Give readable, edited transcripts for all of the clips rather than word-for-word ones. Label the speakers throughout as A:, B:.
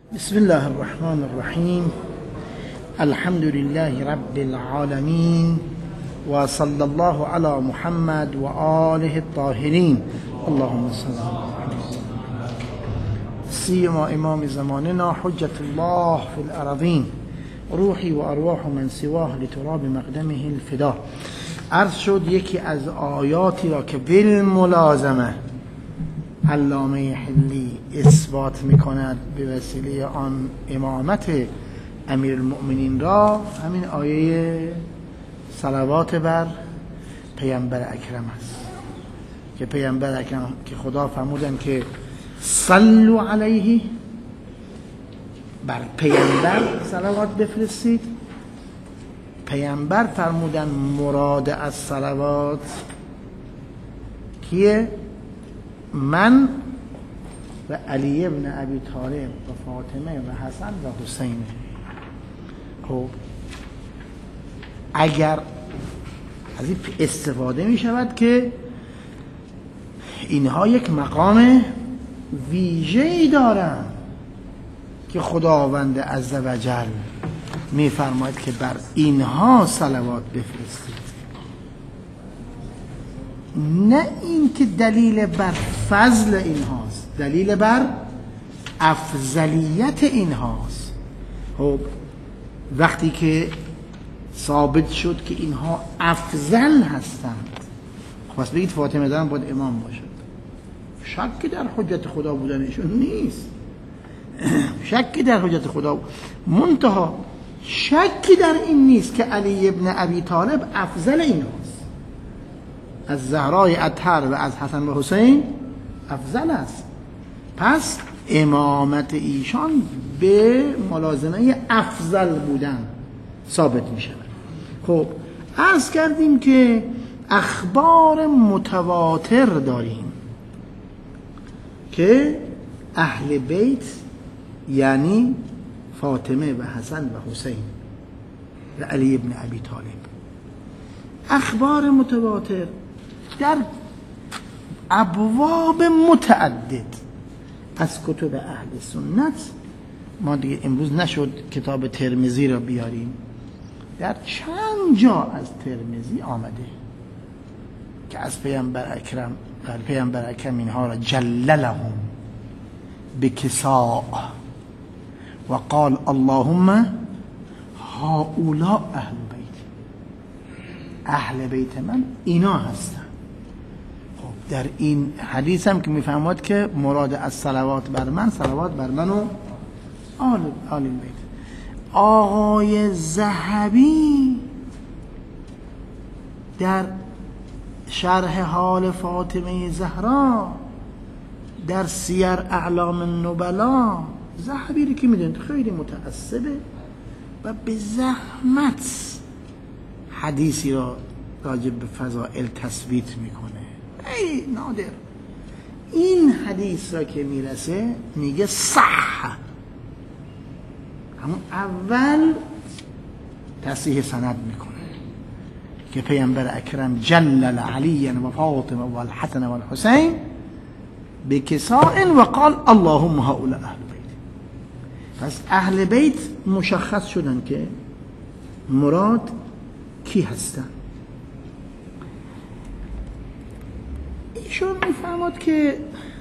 A: بسم الله الرحمن الرحيم. الحمد لله رب العالمين، وصلى الله على محمد وآله الطاهرين. اللهم صل على محمد. سيما إمام زماننا حجة الله في الأراضين، روحي وأرواح من سواه لتراب مقدمه الفدا. عرض شد یکی از آیاتی را که بالملازمه علامه حلی اثبات میکند به وسیله آن امامت امیرالمؤمنین را، همین آیه صلوات بر پیامبر اکرم است که پیامبر اکرم که خدا فرمودن که صلوا علیه، بر پیامبر صلوات بفرستید. پیامبر فرمودن مراد از صلوات کیه؟ من و علی ابن ابی طالب و فاطمه و حسن و حسین. خب اگر از این استفاده می شود که اینها یک مقام ویژه‌ای دارند که خداوند عزوجل می فرماید که بر اینها صلوات بفرستید، نه این که دلیل بر فضل اینهاست، دلیل بر افضلیت اینهاست. خب وقتی که ثابت شد که اینها افضل هستند، خب بس بگید فاطمه زهرا باید امام باشد. شکی در حجت خدا بودنشون نیست، شکی در حجت خدا منتها شکی در این نیست که علی ابن ابی طالب افضل اینهاست، از زهرای اطهر و از حسن و حسین افضل است. پس امامت ایشان به ملازمه افضل بودن ثابت می شود. خب عرض کردیم که اخبار متواتر داریم که اهل بیت یعنی فاطمه و حسن و حسین و علی ابن ابی طالب، اخبار متواتر در ابواب متعدد از کتب اهل سنت. ما دیگه امروز نشد کتاب ترمذی را بیاریم، در چند جا از ترمذی آمده که از پیامبر اکرم اینها را جللهم بکساء و قال اللهم هؤلاء اهل بیت من اینا هستن. خب در این حدیث هم که میفهمد که مراد از صلوات بر من، صلوات بر من و آل بیت. آقای ذهبی در شرح حال فاطمه زهرا در سیر اعلام النبلا، ذهبی رو که میدونید خیلی متعصبه و به زحمت حدیثی را راجب به فضائل تثبیت میکنه، ای نادر. این حدیث را که میرسه میگه صح، همون اول تصحیح سند میکنه که پیامبر اکرم جلل علی و فاطمه و الحسن و الحسین بکساء و قال اللهم هؤلاء اهل بیت. پس اهل بیت مشخص شدن که مراد کی هستن. ایشون میفهمد که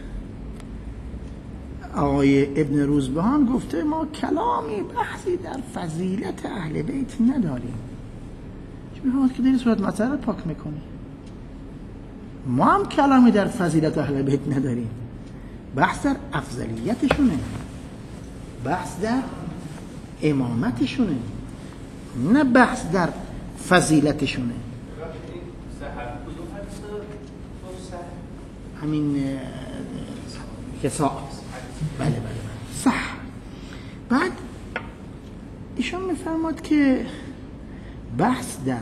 A: آقای ابن روزبهان گفته ما کلامی بحثی در فضیلت اهل بیت نداریم. چون میفهمد که در صورت مسئله پاک میکنی، ما هم کلامی در فضیلت اهل بیت نداریم، بحث در افضلیتشونه، بحث در امامتشونه، نه بحث در فضیلتشونه. همین کسا بله صح. بعد ایشان میفرماد که بحث در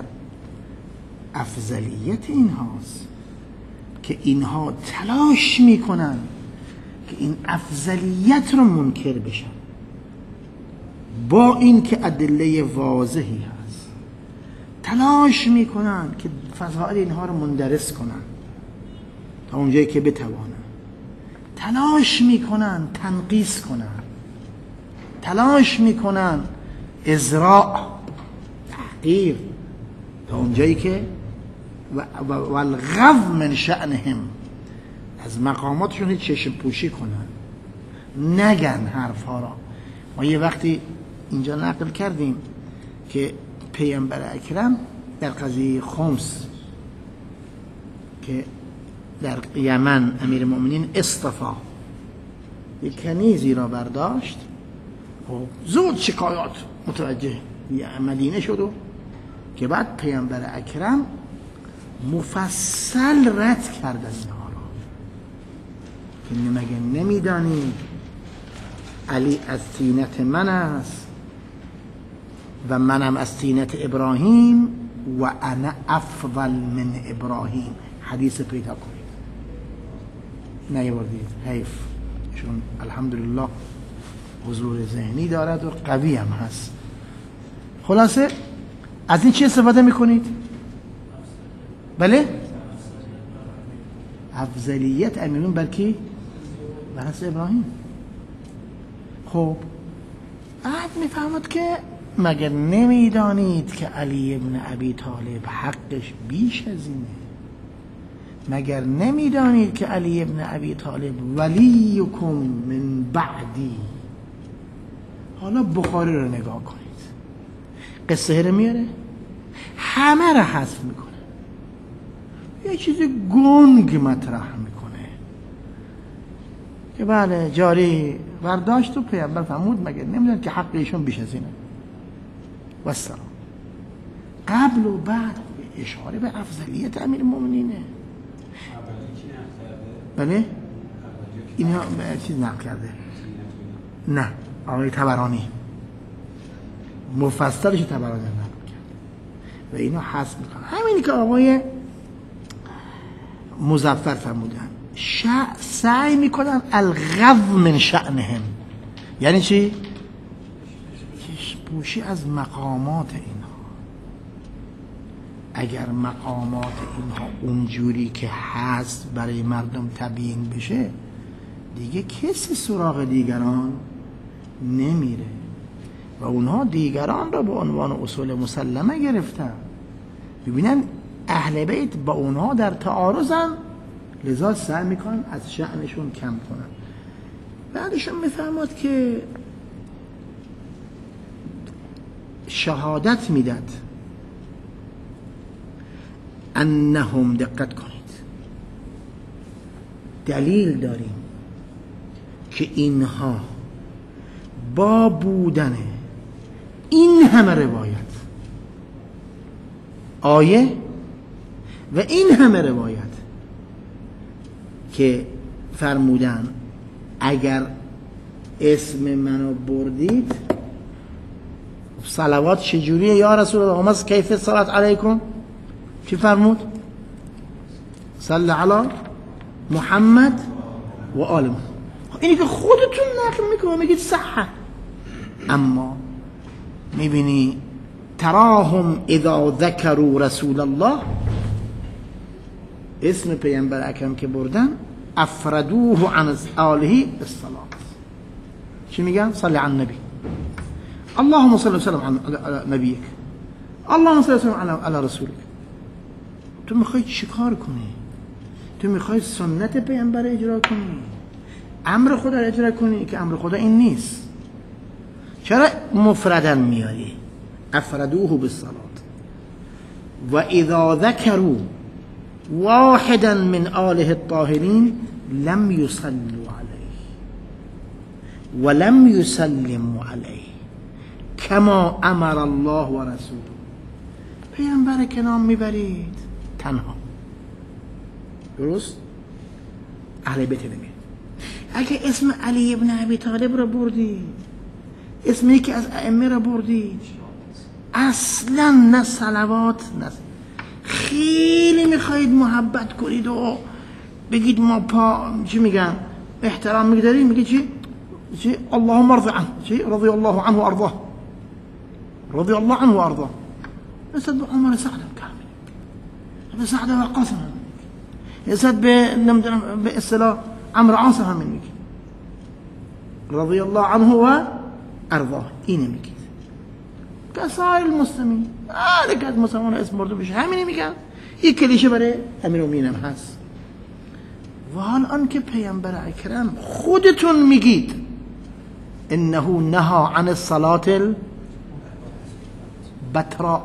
A: افضلیت اینهاست که اینها تلاش میکنن که این افضلیت رو منکر بشن، با این که ادله واضحی هست تلاش میکنن که فضائل اینها رو مندرس کنن تا اونجایی که بتوانن، تلاش میکنن تنقیص کنن، تلاش میکنن ازراع تحقیر تا اونجایی که و الغو من شأنهم، از مقاماتشون چشم پوشی کنن، نگن حرفها را. ما یه وقتی اینجا نقل کردیم که پیامبر اکرم در قضیه خمس که در یمن امیر المؤمنین اصطفا یک کنیزی را برداشت، زود شکایات متوجه مدینه شد و که بعد پیامبر اکرم مفصل رد کرد از اینها را که مگه نمیدانی علی از طینت من است و منم از طینت ابراهیم و انا افضل من ابراهیم. حدیث پیدا کنید نیاوردید، حیف، چون الحمدلله حضور ذهنی دارد و قوی هم هست. خلاصه از این چی استفاده میکنید؟ بله؟ افضلیت امیرون بر کی؟ بر حضرت ابراهیم. خب بعد میفهمد که مگر نمیدانید که علی ابن ابی طالب حقش بیش از اینه؟ مگر نمیدانید که علی ابن ابی طالب ولیکم من بعدی؟ حالا بخاری رو نگاه کنید، قصه رو میاره، همه رو حذف میکنه، یه چیز گنگ مطرح میکنه که بله جاری برداشت و پیامبر فرمود مگر نمیدونید که حق ایشون بیش از اینه و السلام. قبل و بعد اشاره به افضلیت امیر المؤمنینه. بله اینها چیز نقل کرده، نه آقای طبرانی مفصلش طبرانی نقل کرد و اینو حذف میکنه. همینی که آقای مظفر فرمودن، سعی میکنن الغو من شأنهم، یعنی چی؟ پوشی از مقامات اینها. اگر مقامات اینها اونجوری که هست برای مردم تبیین بشه، دیگه کسی سراغ دیگران نمیره و اونها دیگران را به عنوان اصول مسلمه گرفتن. ببینن اهل بیت با اونها در تعارضن، لذا سعی میکنن از شأنشون کم کنن. بعدشون میفهمد که شهادت میداد انهم، دقت کنید، دلیل داریم که اینها با بودن این همه روایت آیه و این همه روایت که فرمودن اگر اسم منو بردید صلوات چجوریه یا رسول الله؟ همز کیف صلات علیکم؟ چی فرمود؟ صلی علی محمد و آل محمد. اینی که خودتون نقل میکنه میگید صحه، اما میبینی تراهم اذا ذکروا رسول الله، اسم پیامبر اکرم که بردن افردوه عن آله بالصلاة. چی میگن؟ صلی علی النبی، اللهم صل وسلم علی نبیک، اللهم صل وسلم علی رسولک. تو میخوای چیکار کنی؟ تو میخوای سنت پیامبر اجرا کنی، امر خدا را اجرا کنی که امر خدا این نیست. چرا مفردن میاری؟ افردوه بالصلاة و اذا ذکروا واحدا من آله الطاهرین لم يصلوا عليه ولم يسلموا عليه كما امر الله و رسوله. پیامبر که نام میبرید تنها، درست؟ اهل بیت نمید. اگه اسم علی ابن ابی طالب را بردید، اسم یکی از ائمه را بردید، اصلا نه صلوات نه، خیلی میخواید محبت کنید و بگید ما چی میگن احترام میگذاریم، میگید چی اللهم ارض عنه، چی رضی الله عنه و ارضاه، رضی الله عنه و ارضاه. اسد عمر سعد کامل، سعد وقاص هم اسد به اصطلاح عمرو عاص هم میگه رضی الله عنه و ارواح اینه میگید. کسائر المسلمین هر که از مسلمان اسم برده بشه همینه میگن. این کلیشه برای امیرالمومنین هم هست. و حال آنکه پیامبر اکرم خودتون میگید انه نهى عن الصلاة البتراء،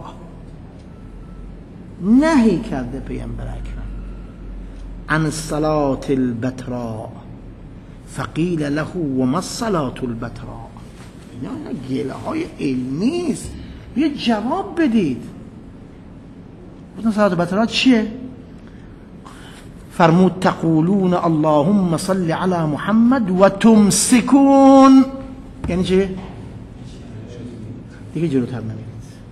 A: نهی کرده پیامبر اکرم عن الصلاة البتراء، فقیل له وما الصلاة البتراء. اینا گله های علمی است، یه جواب بدید. صلاة البتراء چیه؟ فرمود تقولون اللهم صل على محمد و تمسكون. یعنی چه؟ دیگه جلوتر نمیرید.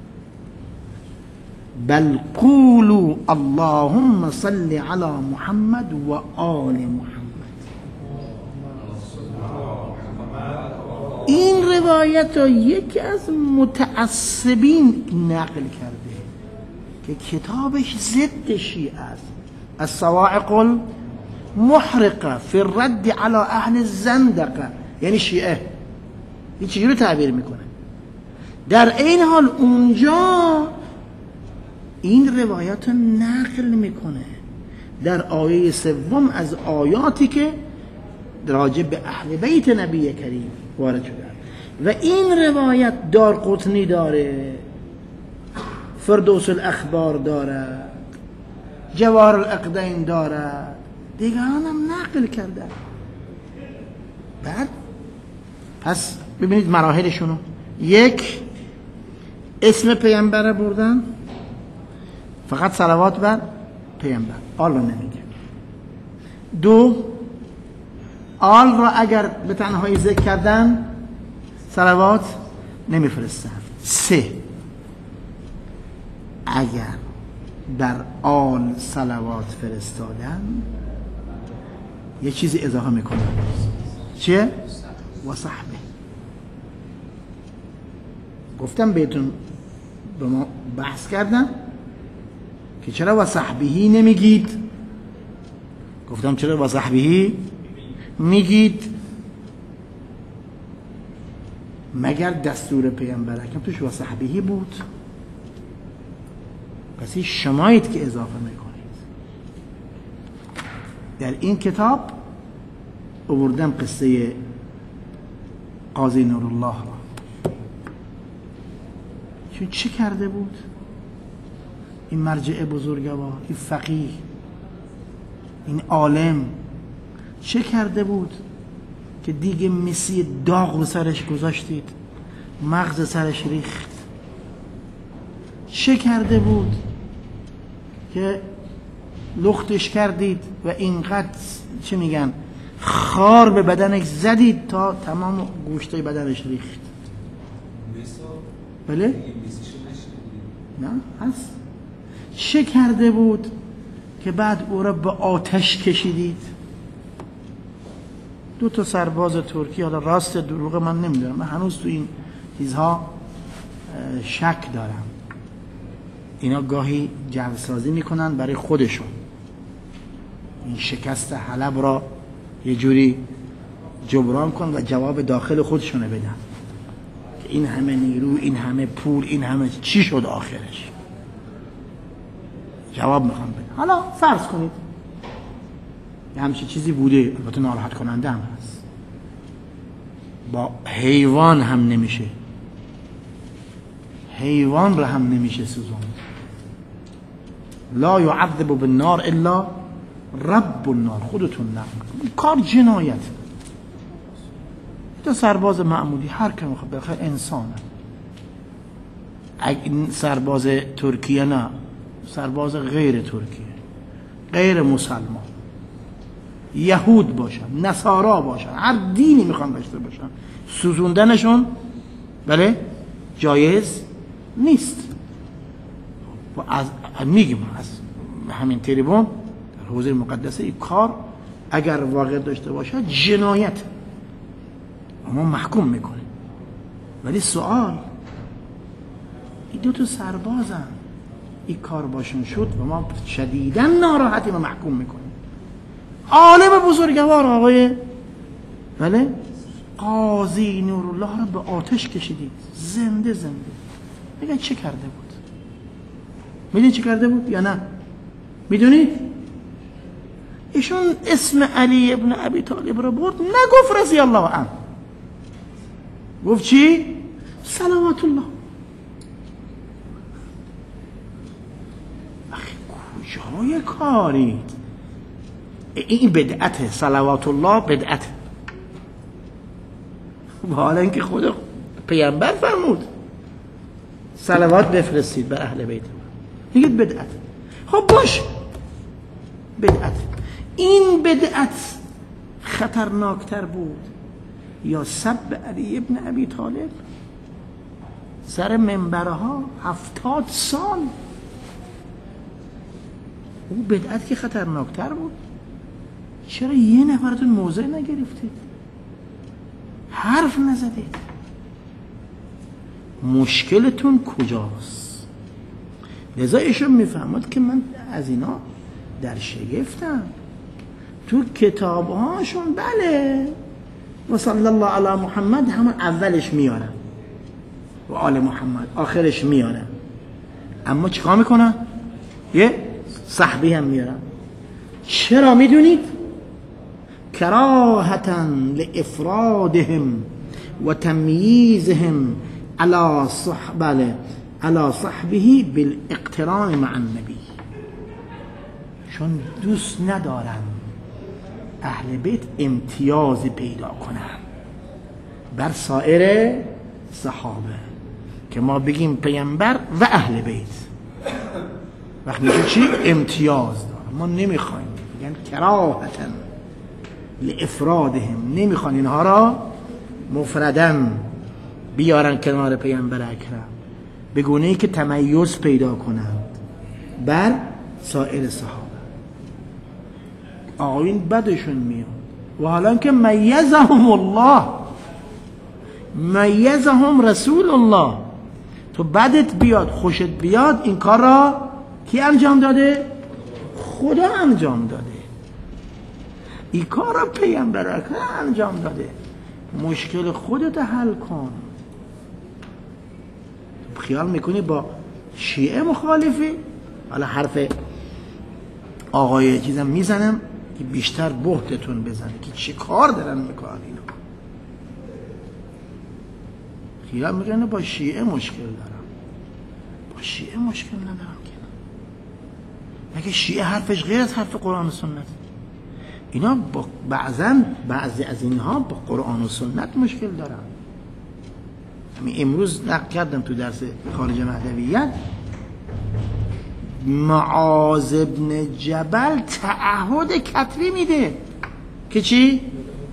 A: بل قولوا اللهم صل على محمد و آل محمد. این روایت رو یکی از متعصبین نقل کرده که کتابش ضد شیعه است، الصواعق المحرقه فی الرد على اهل الزندقه، یعنی شیعه. این چجوری تعبیر میکنه؟ در این حال اونجا این روایات رو نقل میکنه در آیه 3 از آیاتی که راجع به اهل بیت نبی کریم وارد شده و این روایت دارقطنی داره، فردوس الاخبار دارد، جواهر العقدین دارد، دیگران هم نقل کرده. بعد پس ببینید مراحلشونو. یک، اسم پیامبر بردن، فقط صلوات بر پیامبر، آل رو نمیگه. دو، آل را اگر به تنهایی ذکر کردن صلوات نمیفرستن. سه، اگر در آل صلوات فرستادن یه چیزی اضافه میکنن. چیه؟ و صحبه. گفتم بهتون به ما بحث کردم که چرا و صحبهی نمیگید. گفتم چرا و صحبهی میگید؟ مگر دستور پیامبر اکرم توش و صحبهی بود؟ پس شمایید که اضافه میکنید. در این کتاب آوردم قصه قاضی نورالله را. چه کرده بود این مرجع بزرگوار، این فقیه، این عالم؟ چه کرده بود که دیگه مسی داغ رو سرش گذاشتید، مغز سرش ریخت؟ چه کرده بود که لختش کردید و اینقدر چه میگن خار به بدنش زدید تا تمام گوشتای بدنش ریخت؟ بله؟ نه هست. چه کرده بود که بعد او را به آتش کشیدید؟ 2 سرباز ترکی، حالا راست دروغ من نمیدونم، من هنوز تو این چیزها شک دارم. اینا گاهی جوسازی میکنن برای خودشون، این شکست حلب را یه جوری جبران کن و جواب داخل خودشونه بدن که این همه نیرو، این همه پول، این همه چی شد آخرش؟ جواب میخوام بدن. حالا فرض کنید یه همچین چیزی بوده، البته ناراحت کننده هم هست. با حیوان هم نمیشه، حیوان را هم نمیشه سوزوند. لا یعذب بالنار الا رب النار. خودتون نکنید، کار جنایت. 2 سرباز معمولی، هر که میخواد بخیر انسانه. این سرباز ترکیه نه، سرباز غیر ترکیه، غیر مسلمان، یهود باشن، نصارا باشن، هر دینی میخوان داشته باشن، سوزوندنشون بله جایز نیست. و از میگیم از همین تریبون در حوزه مقدسه این کار اگر واقع داشته باشه جنایت، ما محکوم میکنیم. ولی سوال، این 2 سربازن، این کار باشون شد و ما شدیداً ناراحتیم و محکوم میکنیم. عالم بزرگوار آقای بله قاضی نورالله رو به آتش کشیدید، زنده میگن چه کرده بود؟ میدونید چه کرده بود یا نه؟ میدونید؟ ایشون اسم علی ابن ابی طالب رو برد، نگفت رضی الله عنه، گفت چی؟ صلوات الله. اخی کجای کاری؟ این بدعته، صلوات الله بدعته، حالا اینکه خود پیامبر فرمود صلوات بفرستید بر اهل بیت، میگید بدعت. خب باش، بدعت. این بدعت خطرناکتر بود یا سب علی ابن ابی طالب سر منبرها 70 سال؟ اون بدعت که خطرناکتر بود. چرا یه نفرتون موضع نگرفتید؟ حرف نزدید؟ مشکلتون کجاست؟ لذا ایشون میفهمد که من از اینا در شگفتم. تو کتابهاشون بله و صلی الله علی محمد همون اولش میارن و آل محمد آخرش میارن، اما چیکار میکنن؟ یه صحبی هم میارن. چرا میدونید؟ کراهتا لافرادهم و تمییزهم علی صحبه بالاقتران مع النبی. چون دوست ندارن اهل بیت امتیاز پیدا کنن بر سایر صحابه، که ما بگیم پیامبر و اهل بیت وقت میشه چی؟ امتیاز دارن. ما نمیخوایم، میگن کراهتا لافرادهم، نمیخوان اینها را مفردن بیارن کنار پیامبر اکرم، به گونه‌ای که تمیز پیدا کنند بر سایر صحابه. آقایون بدشون میاد و حالا که میزهم الله، میزهم رسول الله، تو بدت بیاد خوشت بیاد، این کار را کی انجام داده؟ خدا انجام داده. این کار را پیامبر اکرم انجام داده. مشکل خودت حل کن. خیال میکنی با شیعه مخالفی؟ حالا حرف آقای چیزم میزنم که بیشتر بهتتون بزنه که چه کار دارن میکنن اینا. خیال میکنه با شیعه مشکل دارم. با شیعه مشکل ندارم که مگه شیعه حرفش غیر از حرف قرآن و سنت؟ اینا با بعضی از اینها با قرآن و سنت مشکل دارن. امروز نقل کردم تو درس خارج مهدویت، معاذ بن جبل تعهد کتبی میده که چی؟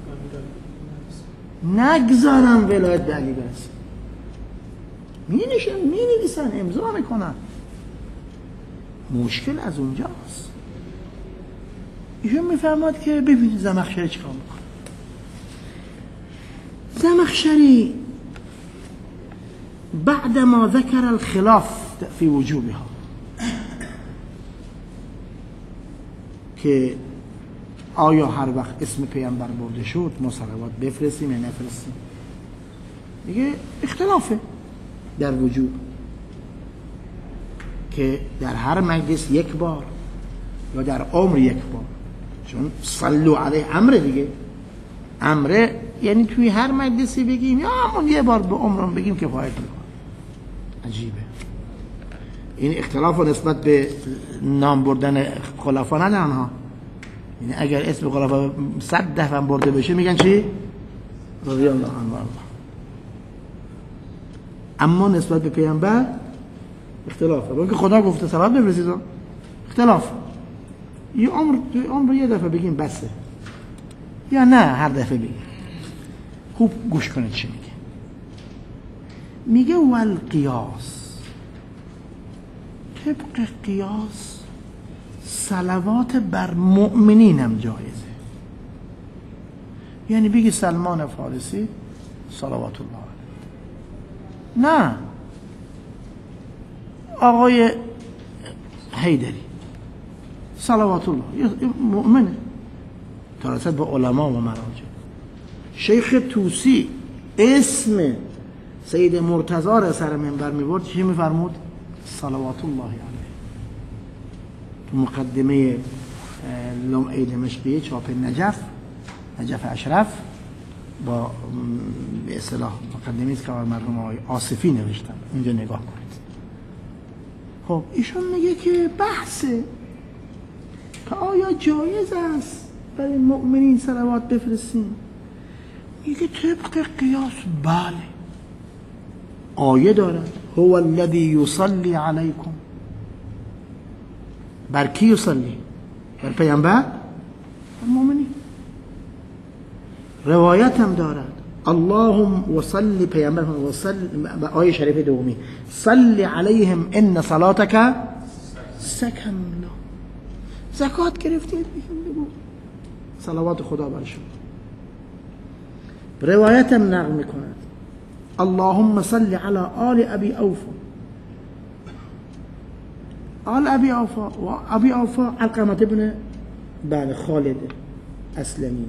A: نگذارم ولایت به علی برسه. مینویسن امضا میکنن. مشکل از اونجاست. ایشون میفهمد که ببینید زمخشری چیکار میکنه. زمخشری بعدما ذكر الخلاف في وجوبها، که آیا هر وقت اسم پیامبر برده شد ما صلوات بفرستیم یا نفرستیم، دیگه اختلافه در وجوب، که در هر مجلس یک بار یا در عمر یک بار، چون صلو علیه امره دیگه، امره یعنی توی هر مجلسی بگیم یا همون یه بار به عمرم بگیم کفایت میکنه. عجیبه. این اختلاف نسبت به نام بردن خلفا ندارن ها. یعنی اگر اسم خلفا 100 دفعه برده بشه میگن چی؟ رضی الله عنه. اما نسبت به پیامبر اختلافه. اون که خدا گفته صلوات بفرستید، اختلاف. یه عمر یه دفعه بگیم بسه یا نه هر دفعه بگیم؟ خوب گوش کنید چی میگه. میگه والقیاس، طبق قیاس صلوات بر مؤمنین هم جایزه. یعنی بگی سلمان فارسی صلوات الله علیه، نه آقای حیدری صلوات الله، مؤمنه، تا رسد به علما و مراجع. شیخ توسی اسم سید مرتضی را سر منبر میبرد چی میفرمود؟ صلوات الله علیه. تو مقدمه لمعه دمشقیه چاپ نجف اشرف با به اصطلاح مقدمه است که مرحوم آقای آصفی نوشتن، اونجا نگاه کنید. خب ایشون میگه که بحثه که آیا جایز است برای مؤمنین صلوات بفرستیم؟ میگه طبق قیاس بله، آیه دارد هو الذی یصلی علیکم. بر کی یصلی؟ بر پیامبر؟ بر مؤمنین. روایت هم دارد اللهم وصلی، پیامبر وصلی، آیه شریف دومی صلی علیهم ان صلاتک سکن له. زکات گرفتید بگو صلوات خدا برشون. روایت هم نقل میکند اللهم صل علی آل ابی اوفا. آل ابی اوفا و ابی اوفا علقمة ابن خالد اسلمی.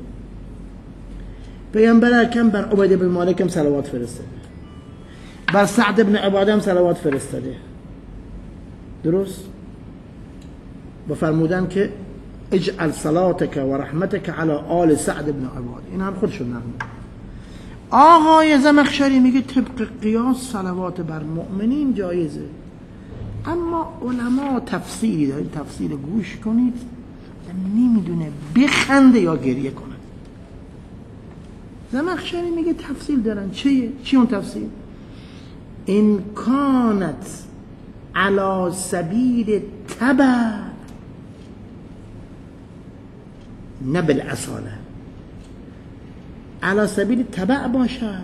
A: پیامبر اکرم بر عبید بن مالک هم صلوات فرستاده، بر سعد بن عباده هم صلوات فرستاده. درست؟ و فرمودن که اجعل صلاتك و رحمتك على آل سعد بن عباده. این هم خودشون نقل. آقای زمخشری میگه طبق قیاس صلوات بر مؤمنین جایزه، اما علما تفسیری دارید، تفسیر گوش کنید، نمیدونه بخنده یا گریه کنه. زمخشری میگه تفصیل دارن. چی اون تفصیل؟ ان کانت علی سبیل تبع نه بالاصاله، علی سبیل تبع باشد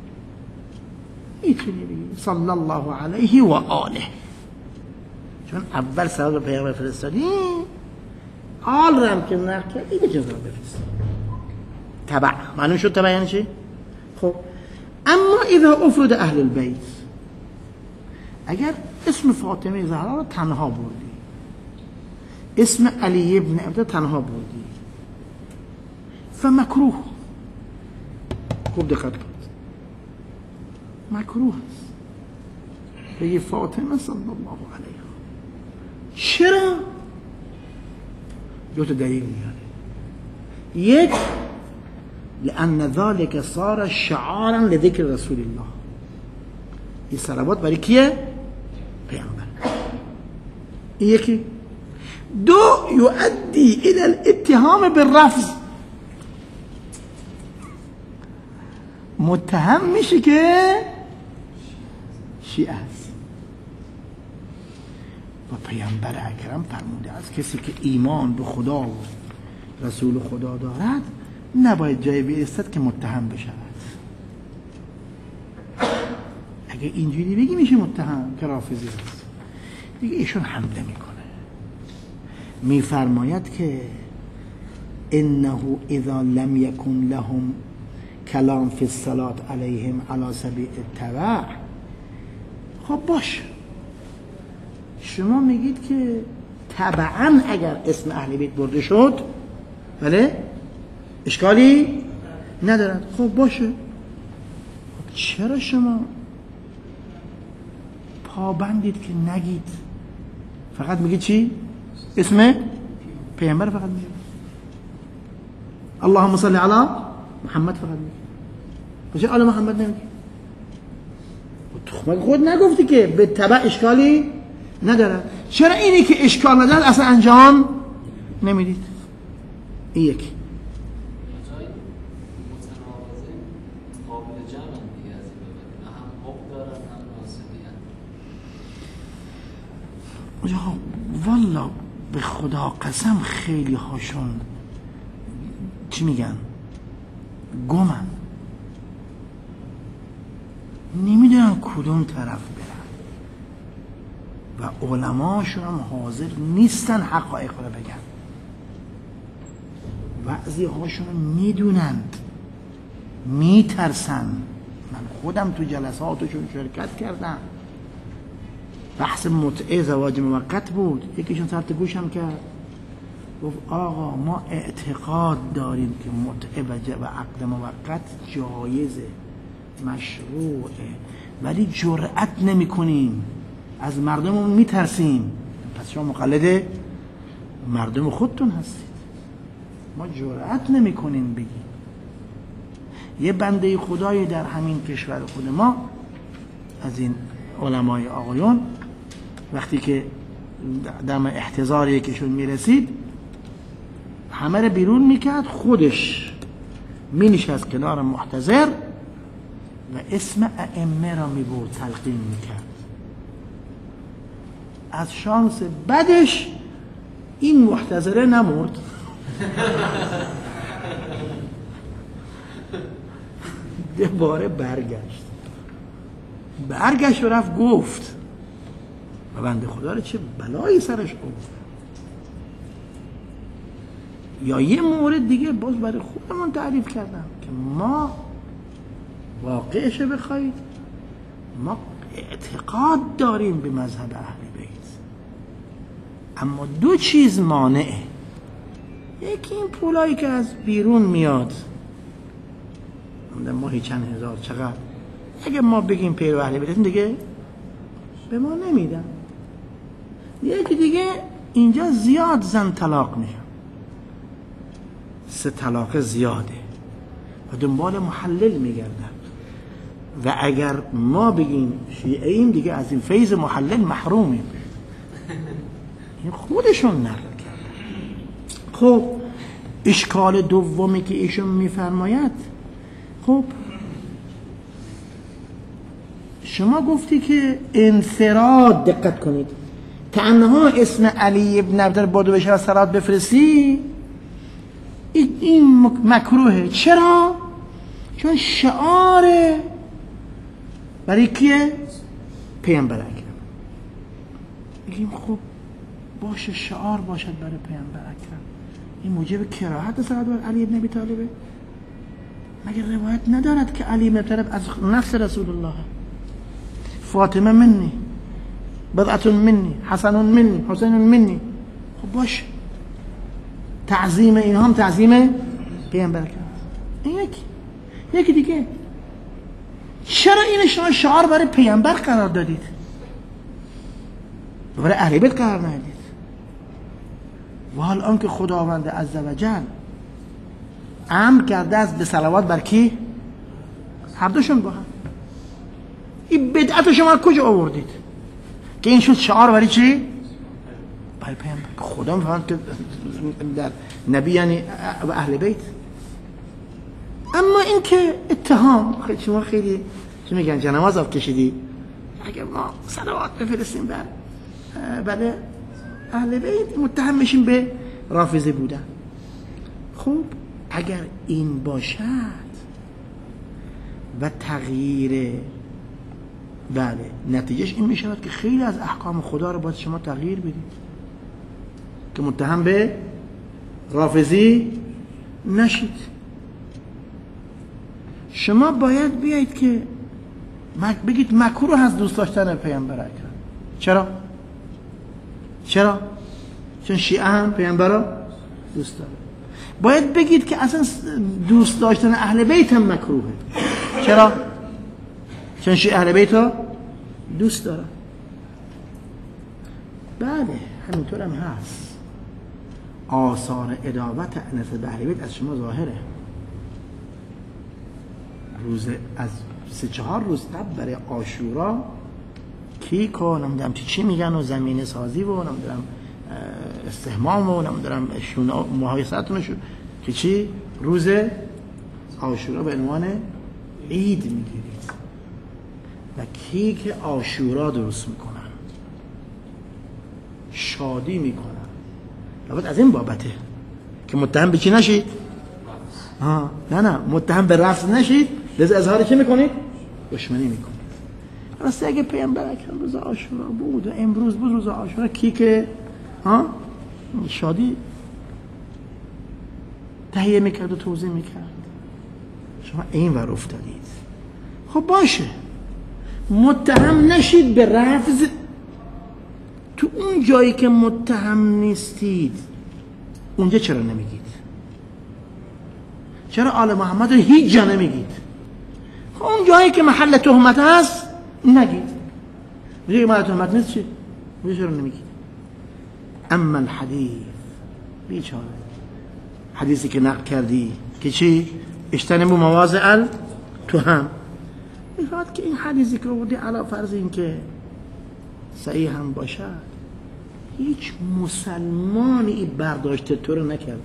A: میتونی بگی صلی الله علیه و آله، چون اول صلوات پیامبر فرستادی، آل رم که نقل کرد این چه بفرست تبع. معلوم شد تبع یعنی چی؟ خب اما اذا افرد اهل البیت، اگر اسم فاطمه زهرا رو تنها بردی، اسم علی ابن ابی تنها بردی، فمکروه. خوب دقت کن، مکروه است بگی فاطمه صلی الله علیها. چرا؟ دو تا دلیل میاره. یک، لأن ذلك صار شعارا لذكر رسول الله. این صلوات برای کیه؟ پیامبر. یکی. دو، يؤدي الى الاتهام بالرفض. متهم میشه که شیعه است. و پیامبر اکرم فرموده است کسی که ایمان به خدا و رسول خدا دارد نباید جای بیستد که متهم بشود. اگه اینجوری بگی میشه متهم که رافضی است. دیگه ایشون حمله میکنه، میفرماید که انه اذا لم يكن لهم کلام فی الصلاة علیهم علی سبیل التبع. خب باش، شما میگید که تبعا اگر اسم اهل بیت برده شد بله اشکالی ندارد. خب باشه، خب چرا شما پابندید که نگید؟ فقط میگید چی؟ اسم پیامبر فقط میگید، اللهم صل علی محمد فقط میگید، باشه آل محمد نمیگید. تو خود نگفتی که به تبع اشکالی ندارد، چرا اینی که اشکال ندارد اصلا انجام نمیدید؟ این یکی. والا به خدا قسم خیلی هاشون چی میگن؟ گمن، نمیدونن کدوم طرف برن و علماشون هم حاضر نیستن حقایق رو بگن. بعضی هاشون میدونند میترسن. من خودم تو جلساتشون شرکت کردم، بحث متعه زواج موقت بود، یکیشون سرت گوشم کرد گفت آقا ما اعتقاد داریم که متعه و عقد موقت جایزه، مشروعه، ولی جرأت نمی کنیم، از مردمون میترسیم. پس شما مقلد مردم خودتون هستید، ما جرأت نمی کنیم بگیم. یه بنده خدایی در همین کشور خود ما از این علمای آقایون وقتی که دم احتضار یکیشون میرسید همه رو بیرون میکرد، خودش مینشست کنار محتضر و اسم ائمه را میبرد تلقین میکرد. از شانس بدش این محتضره نمرد دوباره برگشت و رفت گفت و بنده خدا رو چه بلایی سرش گفت. یا یه مورد دیگه باز برای خودمون تعریف کردم که ما واقعش بخواید ما اعتقاد داریم به مذهب اهل بیت، اما دو چیز مانعه. یکی این پولایی که از بیرون میاد، ماهی چند هزار چقدر، اگه ما بگیم پیرو اهل بیت دیگه به ما نمیدن. یکی دیگه اینجا زیاد زن طلاق میشن، 3 طلاق زیاده و دنبال محلل میگردن و اگر ما بگیم شیعه ایم دیگه از این فیض محلل محرومیم. این خودشون نقل کردن. خب اشکال دومی که ایشون میفرماید، خب شما گفتی که انفراد، دقت کنید، تنها اسم علی ابن ابی طالب بادو بشه و صلوات بفرستی این مکروهه. چرا؟ چون شعاره برای کیه؟ پیامبر اکرم. میگیم خب باشه شعار باشد برای پیامبر اکرم، این موجب کراهت صلوات بر علی ابن ابی طالبه؟ مگر روایت ندارد که علی ابن ابی طالب از نفس رسول الله، فاطمه منی، بضعة منی، حسن منی، حسین منی. خب باشه، تعظیم اینها هم تعظیم پیامبر اکرم. این یکی دیگه، چرا این شما شعار برای پیامبر قرار دادید، برای اهل بیت قرار ندادید؟ و حال آنکه خداوند عزوجل امر کرده است به صلوات بر کی؟ هر دوشون با هم. این بدعت شما کجا آوردید که این شد شعار برای چی؟ برای پیامبر. خدا میفهمد که در نبی یعنی اهل بیت. اما این که اتهام، شما خیلی چی میگن جنماز آب کشیدی، اگر ما صلوات بفرستیم برای اهل بیت متهم میشیم به رافضه بودن. خب اگر این باشد و تغییر، بله، نتیجهش این میشود که خیلی از احکام خدا رو باید شما تغییر بدید که متهم به رافضی نشید. شما باید بیایید که بگید مکروه از دوست داشتن پیامبر اکرم. چرا؟ چون شیعه هم پیامبر رو دوست داره. باید بگید که اصلا دوست داشتن اهل بیت هم مکروهه. چرا؟ چون شیعه اهل بیت رو دوست داره. بله همینطور هم هست. آثار عداوت نسبت به اهل بیت از شما ظاهره. از 3-4 روز قبل برای عاشورا کیک و نمیدونم چی میگن و زمینه سازی و نمیدونم استحمام و نمیدونم محایستونشون که چی؟ روز عاشورا به عنوان عید میگیرید و کیک عاشورا درست میکنن، شادی میکنن. لابد از این بابته که متهم به چی نشید؟ نه متهم به رفض نشید، لذا اظهار چی میکنید؟ دشمنی میکنید. راستی اگه پیامبر اکرم روز عاشورا بود و امروز بود روز عاشورا، کیک شادی تهیه میکرد و توزیع میکرد، شما این ور افتادید. خب باشه، متهم نشید به رفض. تو اون جایی که متهم نیستید، اونجا چرا نمیگید؟ چرا آل محمد رو هیچ جا نمیگید؟ اون جایی که محل تهمت هست نگید. میگه محل تهمت نیست چی؟ چرا نمیگید؟ اما الحدیث، بیچاره حدیثی که نقل کردی که چی؟ اجتنبوا مواضع التهم، میخواد که این حدیثی که بودی علا فرض این که صحیح هم باشد، هیچ مسلمانی برداشت تو رو نکرد.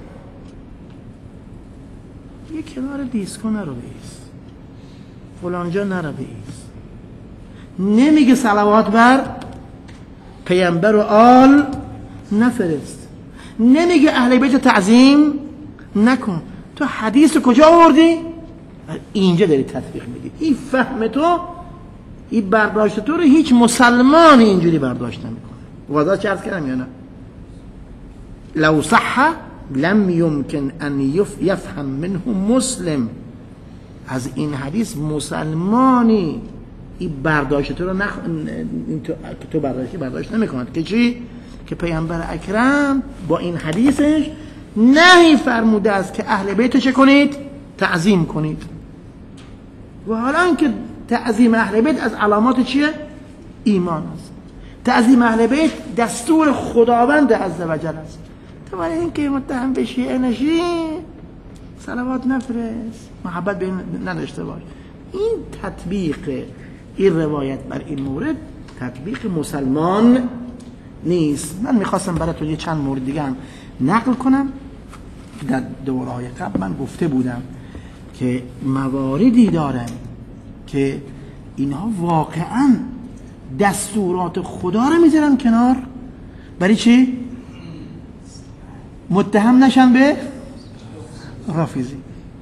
A: یه کنار دیسکو نرو بیست، فلانجا نرو بیست. نمیگه صلوات بر پیامبر و آل نفرست، نمیگه اهل بیت تعظیم نکن. تو حدیث کجا آوردی؟ اینجا داری تطبیق میدی. این فهم تو، این برداشت تو رو هیچ مسلمان اینجوری برداشت نمیکنه. واضح چه عرض کردم یا نه؟ لو صح لم يمكن ان يفهم منه مسلم. از این حدیث مسلمانی این برداشت تو رو تو برداشت نمیکند که چی؟ که پیامبر اکرم با این حدیثش نهی فرموده است که اهل بیت چه کنید؟ تعظیم کنید. و حالا که تعظیم اهل بیت از علامات چیه؟ ایمان است. تعظیم اهل بیت دستور خداوند عزوجل است. تو برای این که متهم به شیعه نشی صلوات نفرست، محبت به این نداشته باش. این تطبیق این روایت بر این مورد تطبیق مسلمان نیست. من میخواستم براتون یه چند مورد دیگه هم نقل کنم. در دوره‌های قبل من گفته بودم که مواردی دارن که اینها واقعا دستورات خدا رو میذارن کنار. برای چی؟ متهم نشن به رافضی.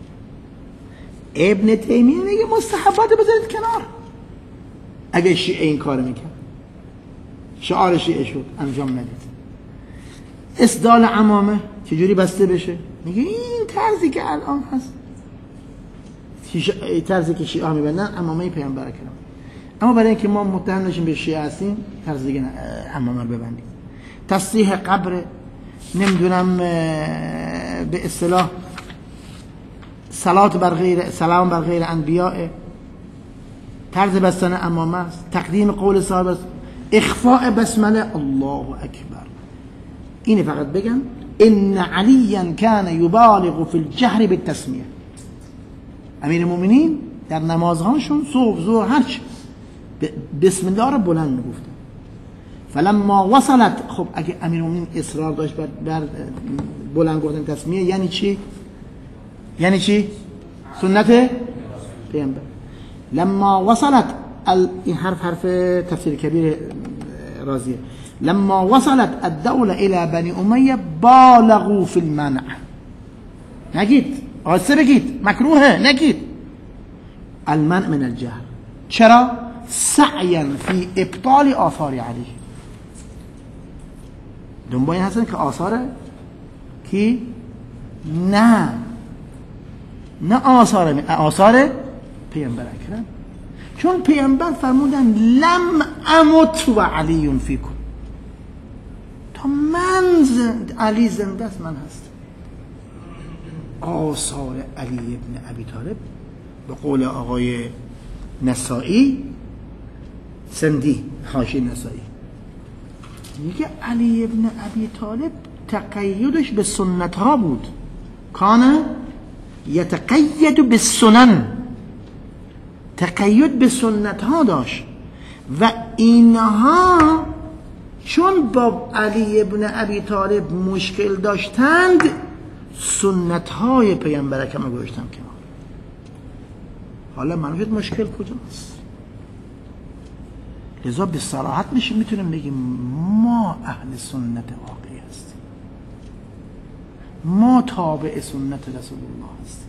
A: ابن تیمیه میگه مستحبات بذارید کنار. اگه شیعه این کار میکرد، شعار شیعه شد، انجام ندید. اسدال عمامه چجوری بسته بشه؟ میگه این طرزی که الان هست، طرزی که شیعه میبندن عمامه پیامبر اکرم. اما برای اینکه ما متهم نشیم به شیعه هستیم، طرز دیگه عمامه رو ببندیم. تصریح قبر، نمیدونم به اصطلاح سلام بر غیر انبیاء، طرز بستن عمامه است. تقدیم قول صاحب است، اخفاء بسمله، الله اکبر. اینه فقط بگم ان علیا کان یبالغ فی الجهر بالتسمیه. امیر المؤمنین در نمازهاشون صبح ظهر هرچ بسم الله رو بلند میگفتن. فلما وصلت، خب اگه امیر المؤمنین اصرار داشت بر بلند گفتن تسمیه یعنی چی؟ یعنی چی؟ سنت پیامبر. لما وصلت این حرف تفسیر کبیر رازیه. لما وصلت الدولة الى بني امیه بالغوا في المنع. نگید آسه بگید مکروهه، نگید المنع من الجهر. چرا؟ سعیا فی ابطال آثار علی. دنبال این هستن که کی؟ نه آثار پیامبر اکرم. چون پیامبر فرمودن لم امت و علی فیکم، تا من علی زنده است، من هست. آثار علی ابن ابی طالب به قول آقای نسائی سندی، حاشیه نسائی، میگه علی ابن ابی طالب تقیدش به سنت ها بود. کان یتقید به سنن، تقید به سنت ها داشت و اینها چون با علی ابن ابی طالب مشکل داشتند سنت های پیامبر اکرم رو گذاشتن کنار. حالا منوید مشکل کجاست؟ لذا به صراحت میتونیم بگیم ما اهل سنت واقعی هستیم، ما تابع سنت رسول الله هستیم.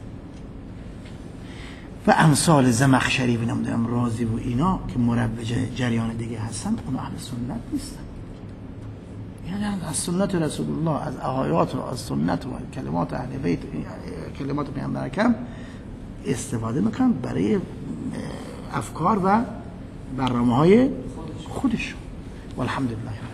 A: و امثال زمخشری و نمیدونم رازی و اینا که مروج جریان دیگه هستن، اون اهل سنت نیستن. یعنی از سنت رسول الله، از آیات و از سنت و کلمات اهل بیت، کلمات پیامبر اکرم استفاده میکنن برای افکار و برنامه‌های خودشون. والحمدلله.